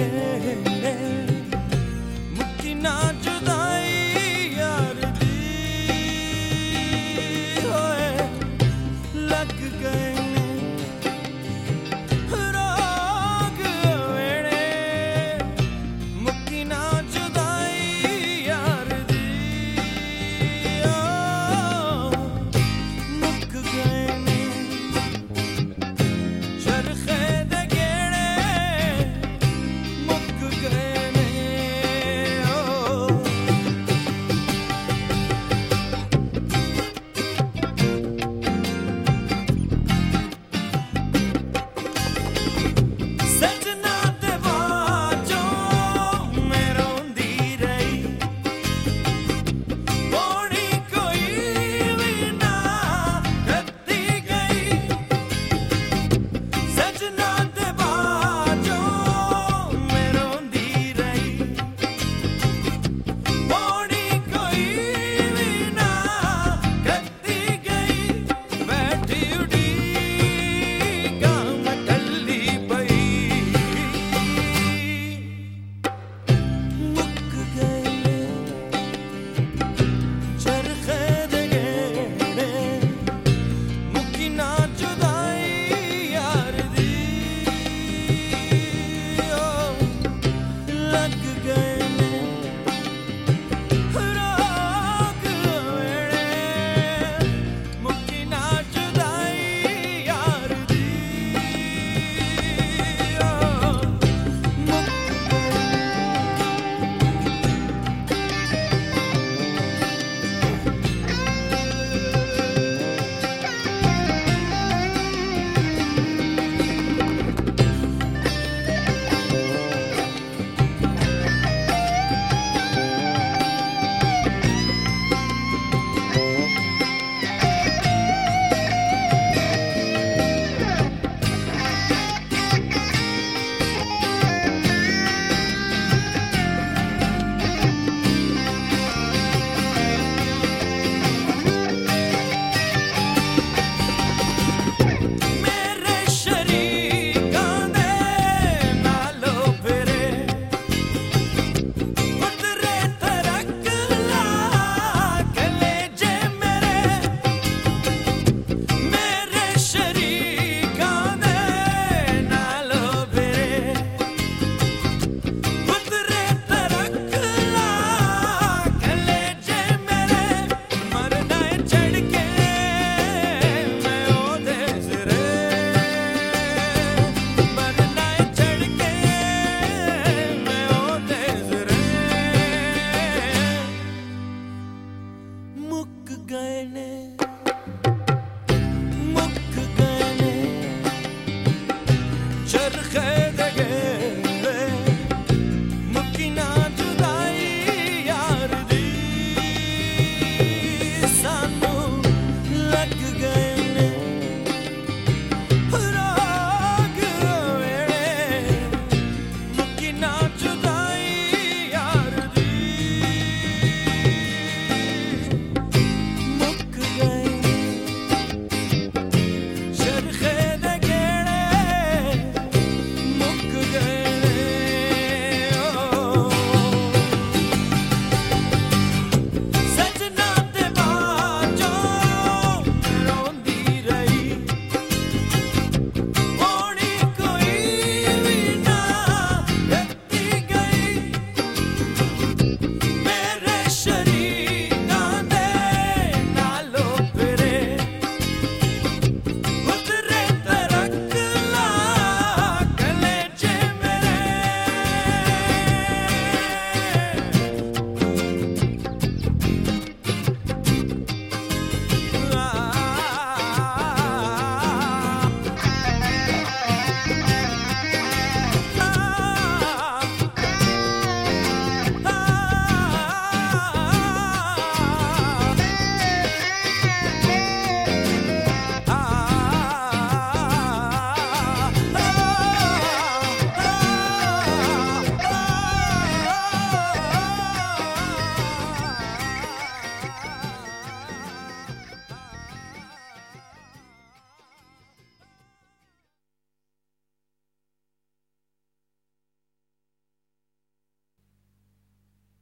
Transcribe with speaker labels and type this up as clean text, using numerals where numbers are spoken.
Speaker 1: गेड़े मुक्की ना जुदाई यार दी होए लग गए राग वेड़े मुक्की ना जुदाई यार दी मुक गए चरखे दे गेड़े मुक गए सजना ते बाजों मैं रोंदी रही पौड़ी कोई भी ना करती गई सजना ते बाजों मैं रोंदी रही पौड़ी कोई भी ना करती गई बैठी उड़ीका मैं टल्ली पई मुक गए चरखे दे गेड़े मुक्की ना जुदाई यार दी लग गए राग वेड़े मुक्की ना जुदाई यार दी मुक मेरे शरीकां दे नालो फिरे उतरे तरक ला कलेजे मेरे शरीकां दे नालो फिरे उतरे तरक ला कलेजे मरना है चढ़ के मैं ओदे सिरे मरना है चढ़ के मैं ओदे सिरे मुक गए चरखे